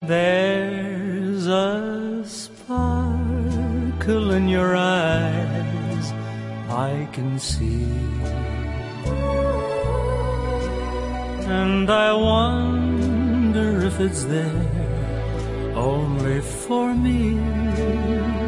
There's a sparkle in your eyes I can see, and I wonder if it's there only for me.